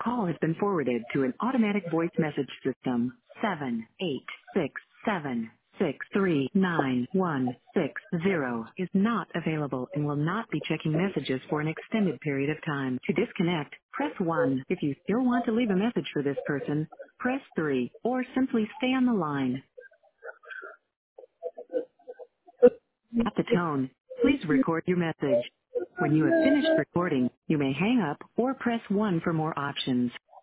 call has been forwarded to an automatic voice message system. 78667639160 is not available and will not be checking messages for an extended period of time. To disconnect, press 1. If you still want to leave a message for this person, press 3, or simply stay on the line. At the tone, please record your message. When you have finished recording, you may hang up or press 1 for more options.